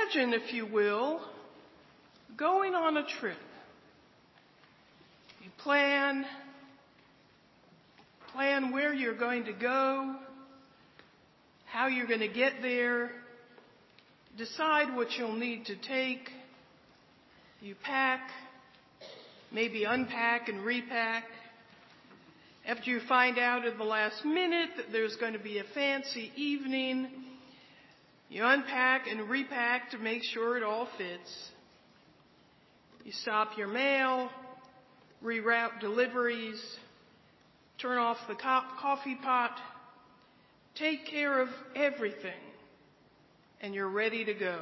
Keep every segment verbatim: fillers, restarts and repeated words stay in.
Imagine, if you will, going on a trip. You plan, plan where you're going to go, how you're going to get there, decide what you'll need to take. You pack, maybe unpack and repack. After you find out at the last minute that there's going to be a fancy evening, you unpack and repack to make sure it all fits. You stop your mail, reroute deliveries, turn off the co- coffee pot, take care of everything, and you're ready to go.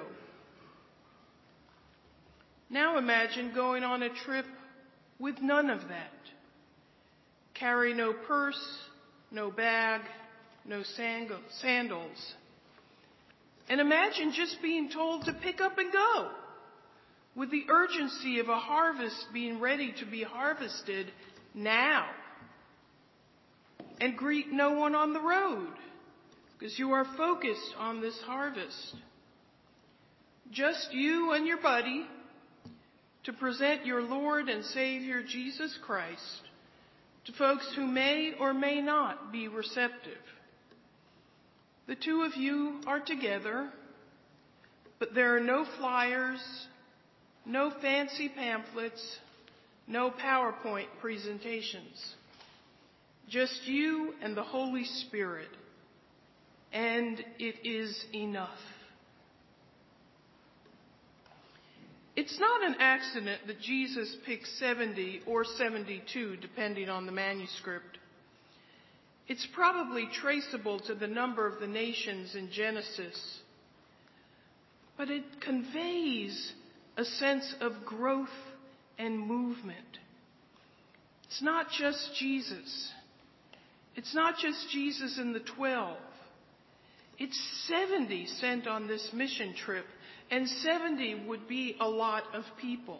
Now imagine going on a trip with none of that. Carry no purse, no bag, no sandals. And imagine just being told to pick up and go, with the urgency of a harvest being ready to be harvested now. And greet no one on the road, because you are focused on this harvest. Just you and your buddy to present your Lord and Savior Jesus Christ to folks who may or may not be receptive. The two of you are together, but there are no flyers, no fancy pamphlets, no PowerPoint presentations. Just you and the Holy Spirit. And it is enough. It's not an accident that Jesus picked seventy or seventy-two, depending on the manuscript. It's probably traceable to the number of the nations in Genesis. But it conveys a sense of growth and movement. It's not just Jesus. It's not just Jesus and the twelve. It's seventy sent on this mission trip, and seventy would be a lot of people.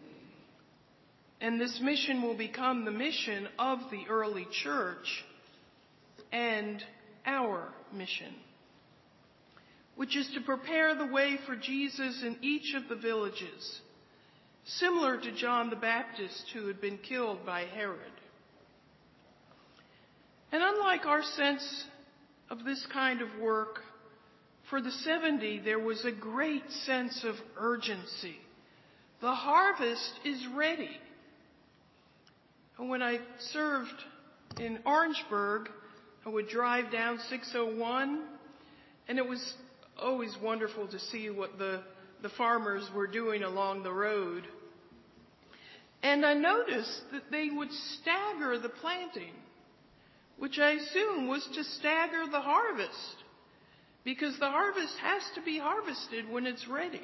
And this mission will become the mission of the early church and our mission, which is to prepare the way for Jesus in each of the villages, similar to John the Baptist, who had been killed by Herod. And unlike our sense of this kind of work, for the seventy, there was a great sense of urgency. The harvest is ready. And when I served in Orangeburg, I would drive down six oh one, and it was always wonderful to see what the, the farmers were doing along the road. And I noticed that they would stagger the planting, which I assume was to stagger the harvest, because the harvest has to be harvested when it's ready.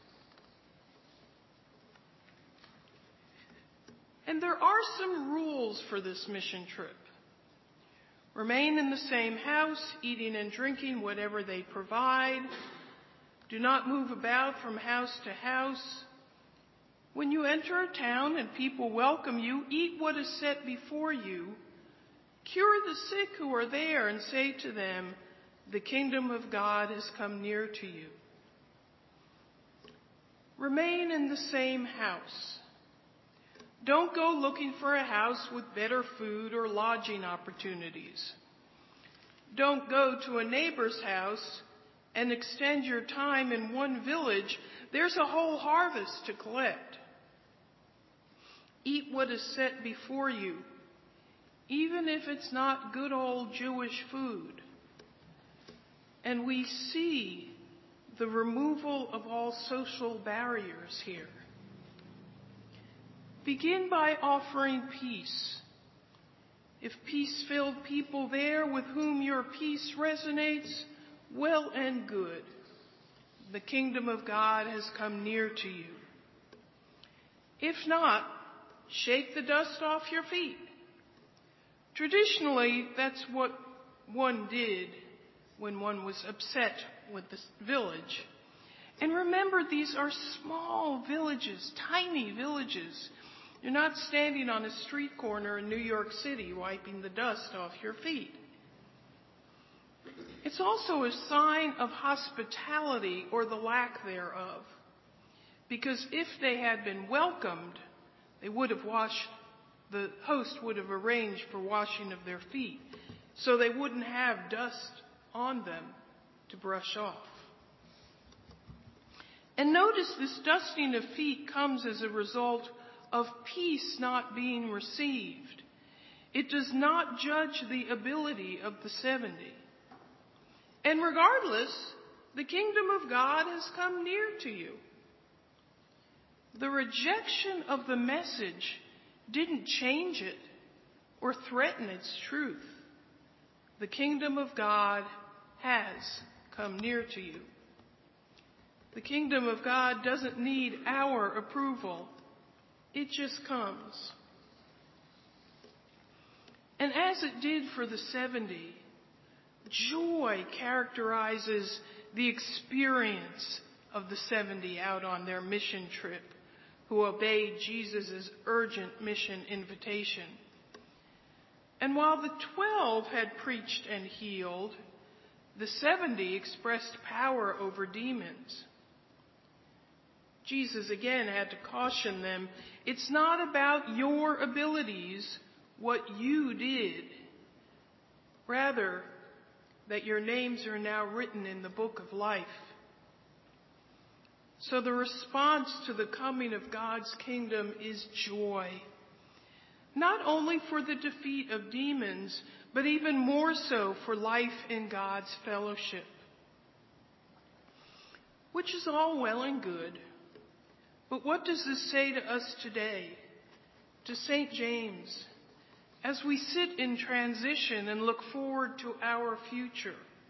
And there are some rules for this mission trip. Remain in the same house, eating and drinking whatever they provide. Do not move about from house to house. When you enter a town and people welcome you, eat what is set before you. Cure the sick who are there and say to them, the kingdom of God has come near to you. Remain in the same house. Don't go looking for a house with better food or lodging opportunities. Don't go to a neighbor's house and extend your time in one village. There's a whole harvest to collect. Eat what is set before you, even if it's not good old Jewish food. And we see the removal of all social barriers here. Begin by offering peace. If peace-filled people there with whom your peace resonates, well and good. The kingdom of God has come near to you. If not, shake the dust off your feet. Traditionally, that's what one did when one was upset with the village. And remember, these are small villages, tiny villages. You're not standing on a street corner in New York City wiping the dust off your feet. It's also a sign of hospitality or the lack thereof. Because if they had been welcomed, they would have washed, the host would have arranged for washing of their feet, so they wouldn't have dust on them to brush off. And notice this dusting of feet comes as a result of peace not being received. It does not judge the ability of the seventy. And regardless, the kingdom of God has come near to you. The rejection of the message didn't change it or threaten its truth. The kingdom of God has come near to you. The kingdom of God doesn't need our approval. It just comes. And as it did for the seventy, joy characterizes the experience of the seventy out on their mission trip, who obeyed Jesus' urgent mission invitation. And while the twelve had preached and healed, the seventy expressed power over demons. Jesus again had to caution them, it's not about your abilities, what you did. Rather, that your names are now written in the book of life. So the response to the coming of God's kingdom is joy. Not only for the defeat of demons, but even more so for life in God's fellowship. Which is all well and good. But what does this say to us today? To Saint James, as we sit in transition and look forward to our future?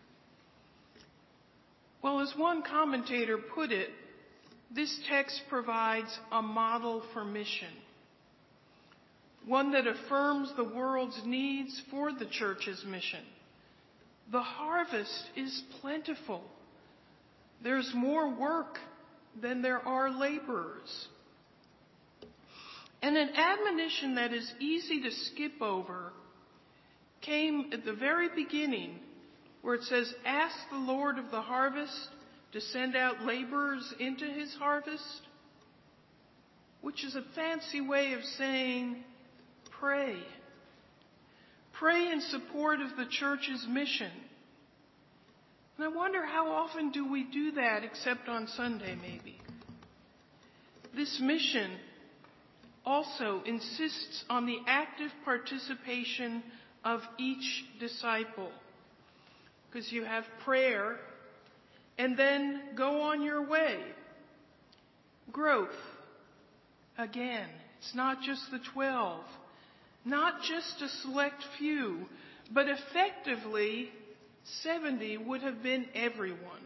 Well, as one commentator put it, this text provides a model for mission, one that affirms the world's needs for the church's mission. The harvest is plentiful. There's more work than there are laborers. And an admonition that is easy to skip over came at the very beginning, where it says, ask the Lord of the harvest to send out laborers into his harvest, which is a fancy way of saying, pray. Pray in support of the church's mission. And I wonder, how often do we do that except on Sunday maybe? This mission also insists on the active participation of each disciple. Because you have prayer and then go on your way. Growth. Again, it's not just the twelve, not just a select few, but effectively seventy would have been everyone.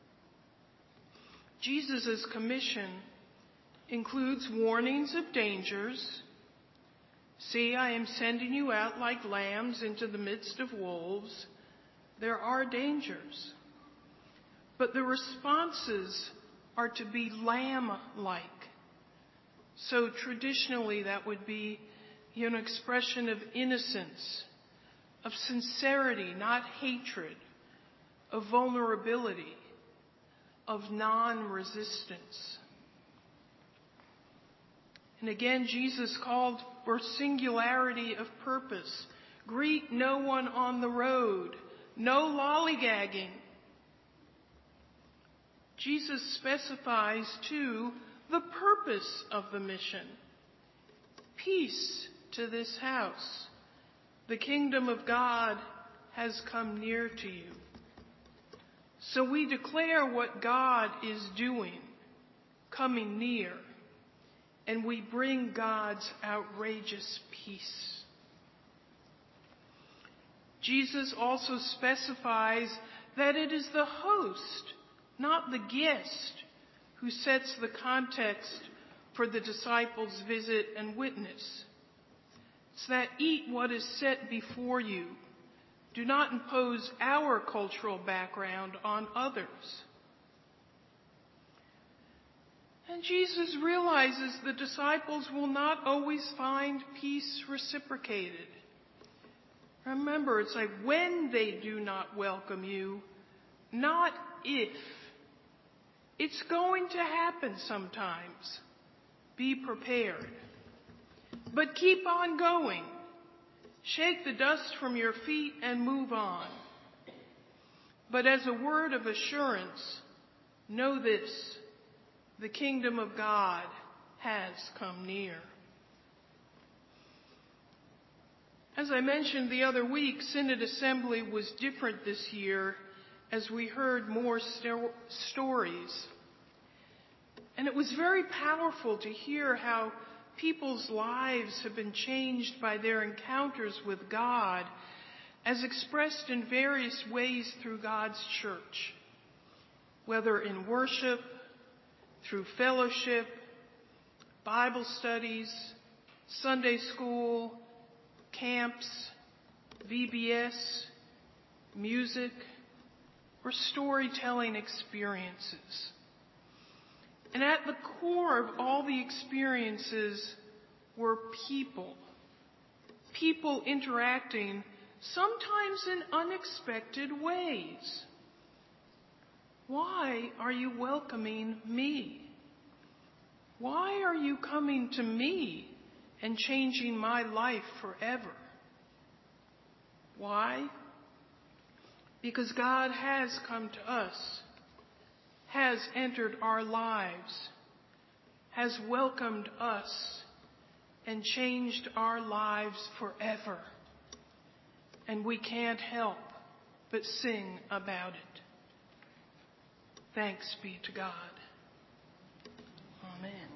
Jesus' commission includes warnings of dangers. See, I am sending you out like lambs into the midst of wolves. There are dangers. But the responses are to be lamb-like. So traditionally that would be, you know, an expression of innocence, of sincerity, not hatred, of vulnerability, of non-resistance. And again, Jesus called for singularity of purpose. Greet no one on the road. No lollygagging. Jesus specifies, too, the purpose of the mission. Peace to this house. The kingdom of God has come near to you. So we declare what God is doing, coming near, and we bring God's outrageous peace. Jesus also specifies that it is the host, not the guest, who sets the context for the disciples' visit and witness. It's that eat what is set before you. Do not impose our cultural background on others. And Jesus realizes the disciples will not always find peace reciprocated. Remember, it's like when they do not welcome you, not if. It's going to happen sometimes. Be prepared. But keep on going. Shake the dust from your feet and move on. But as a word of assurance, know this: the kingdom of God has come near. As I mentioned the other week, Synod Assembly was different this year as we heard more sto- stories. And it was very powerful to hear how people's lives have been changed by their encounters with God, as expressed in various ways through God's church, whether in worship, through fellowship, Bible studies, Sunday school, camps, V B S, music, or storytelling experiences. And at the core of all the experiences were people. People interacting, sometimes in unexpected ways. Why are you welcoming me? Why are you coming to me and changing my life forever? Why? Because God has come to us, has entered our lives, has welcomed us, and changed our lives forever. And we can't help but sing about it. Thanks be to God. Amen.